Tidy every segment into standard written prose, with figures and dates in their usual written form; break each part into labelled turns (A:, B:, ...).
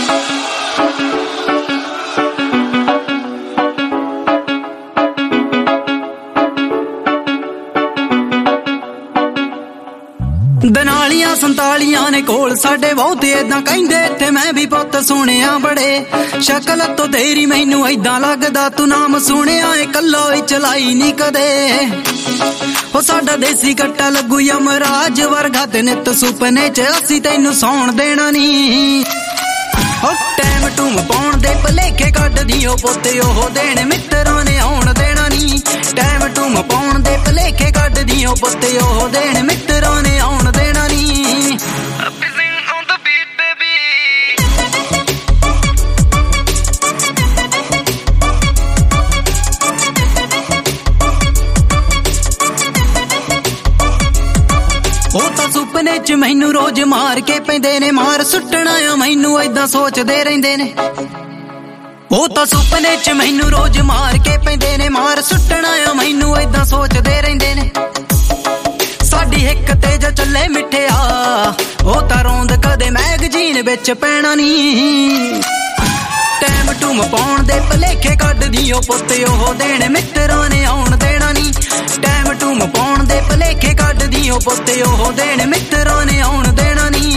A: दनालियां संतालियां ने कोल साडे बहुते इदां कहिंदे इत्थे मैं भी पुत्त सुनिया बड़े शक्ल तो तेरी मैनू इदां लगदा तू नाम सुनिया ए कल्लो ही चलाई नी कदे ओ साडा देसी कट्टा लगू यमराज वर्गा ते नित सुपने च असी तैनू सौण देना नी ओ टैम टूम पाउण दे भलेखे कढ दियो पोते ओह देण मित्तरां ने आउण देना नी टैम टूम पाउण दे भलेखे कढ दियो पोते ओह देण मित्तरां ने आउण देना नी सुपने च मैनू रोज मार के पैंदे ने मार सुट्टना आ मैनू इदां सोचदे रहिंदे ने ओ तां सुपने च मैनू रोज मार के पैंदे ने मार सुट्टना आ मैनू इदां सोचदे रहिंदे ने साडी हिक ते जो चले मिठिया ओ तां रोंद कदे मैगजीन विच पैना नी टैम टूम पाउण दे भलेखे कढ दियो पुत्ते ओह देण मित्तरां ने आउण देना नी टैम टूम पाउण दे भलेखे कढ दियो पुत्ते ओह देण मित्तरां ने आउण देना नी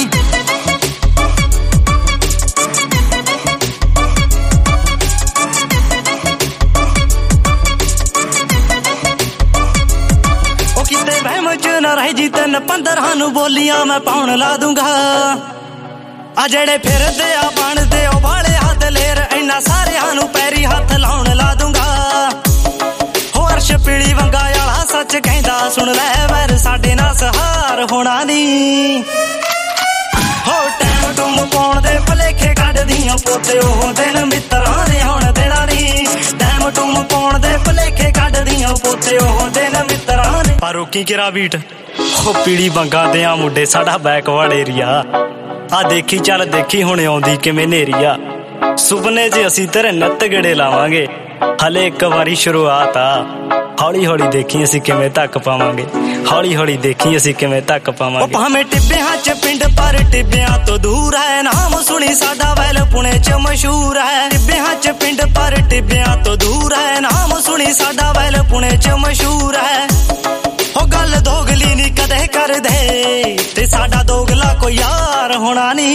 A: ओ किते वहम च ना रह जी 3-15 नू बोलियां मैं पाउण ला दूंगा आ जेड़े फिरदे आ बनदे ओ वाले हाथ लेर इन्ना सारियां नू पैरी हाथ लाउण ला दूंगा हो अर्श पीली वंगा वाला सच कहंदा सुन लै वैर साडे नाल सहार होना नी हो टैम टूम पाउण दे भलेखे कढ दियां पोते ओह दिन मित्तरां ने आउण देना नी टैम टूम पाउण दे भलेखे कढ दियां पोते ओह दिन मित्तरां ने पर रोकी किरा बीट हो पीली वंगा दे आ मुंडे साडा बैकवर्ड एरिया आ देखी चल देखी हुणे आउंदी किवें नेरी आ सुपने च असीं तेरे नत्त गड़े लावांगे हले एक वारी शुरुआत आ हौली हौली देखी असीं किवें तक पावांगे हौली हौली देखी असीं किवें तक पावांगे भावें टिब्बियां च पिंड पर टिब्बियां तो दूर है नाम सुनी साडा वैल पुणे च मशहूर है टिब्बियां च पिंड पर टिब्बियां तो दूर है नाम सुनी साडा वैल पुणे च मशहूर है ओ गल दोगली नी कदे कर दे ते साडा दोगला कोई यार होना नी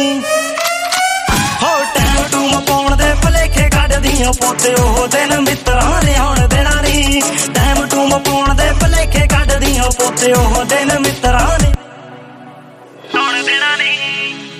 A: हो टैम टूम पाउण दे भलेखे कढ दियां पोते ओह दिन मित्तरां ने आउण देना नी टैम टूम पाउण दे भलेखे कढ दियां पोते ओह दिन मित्तरां ने आउण देना नी